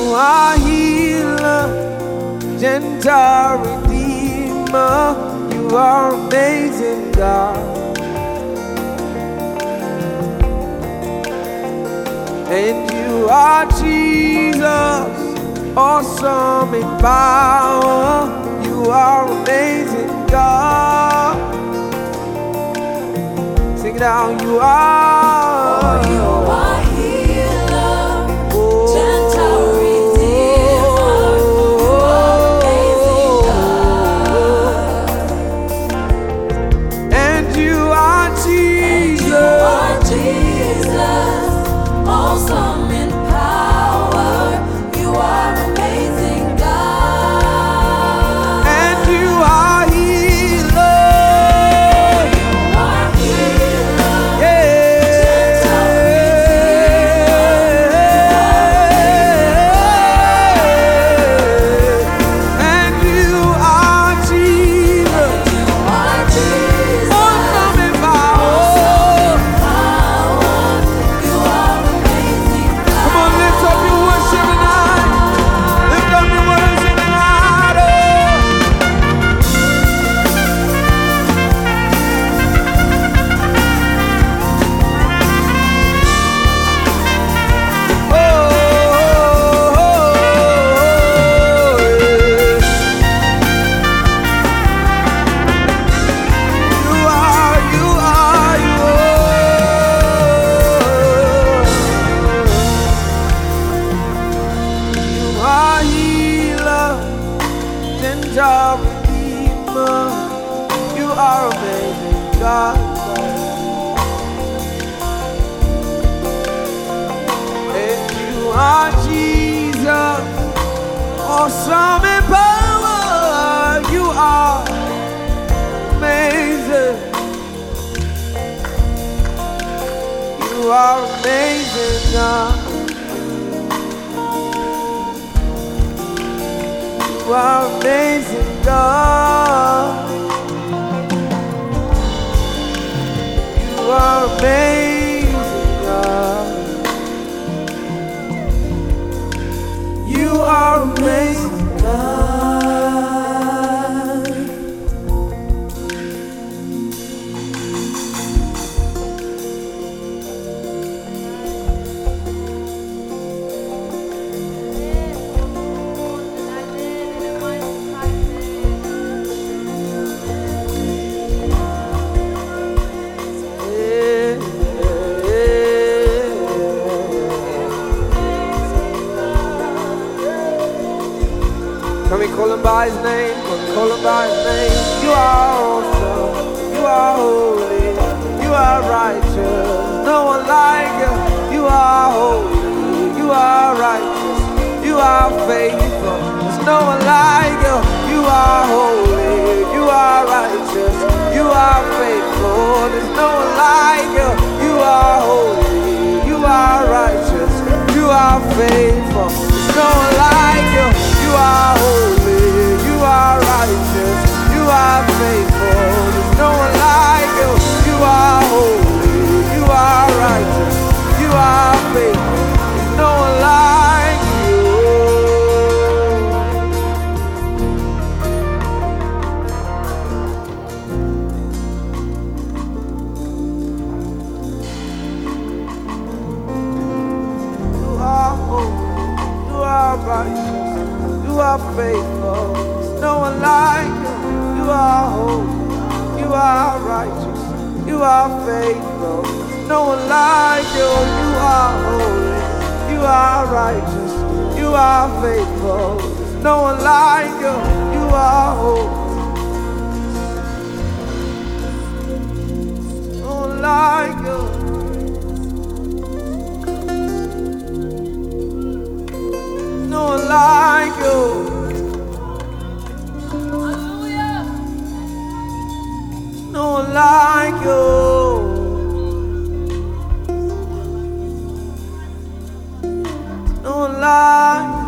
are healer, gentle redeemer. You are amazing, God. And you are Jesus, awesome in power. You are amazing, God. Sing it out. You are. Oh, you are healer, gentle redeemer. You are amazing, God. And you are Jesus. And you are Jesus, awesome in power. You are amazing, God. And you are healer. You are healer, Yeah. And you are Jesus. you are Jesus, Awesome in power. power. You are amazing, Come on, lift up your worship tonight. Lift up your worship tonight. Oh, oh, yeah. You are, you are, you are healer, gentle redeemer. You are amazing, God. And you are Jesus, awesome in power. You are amazing. You are amazing, God. You are amazing, God. You are amazing, God. You are amazing, God. Yeah, yeah. Can we call him by his name? Can we call him by his name? You are awesome. You are holy. You are righteous. No one like you. You are holy. You are righteous. You are faithful. There's no one like you. You are holy. You are righteous. You are faithful. There's no one like you. You are holy. You are righteous. You are faithful. There's no one like you. You are holy. You are righteous. You are faithful. There's no one like you. You are holy. You are righteous. You are faithful. There's no one like you. You are holy. You are righteous. You are faithful. There's no one like you. You are holy. You are righteous. You are faithful. There's no one like you. You are holy. You are righteous. You are faithful. There's no one like you. You are holy. No one like you. No one like you. No one like you. No one like you.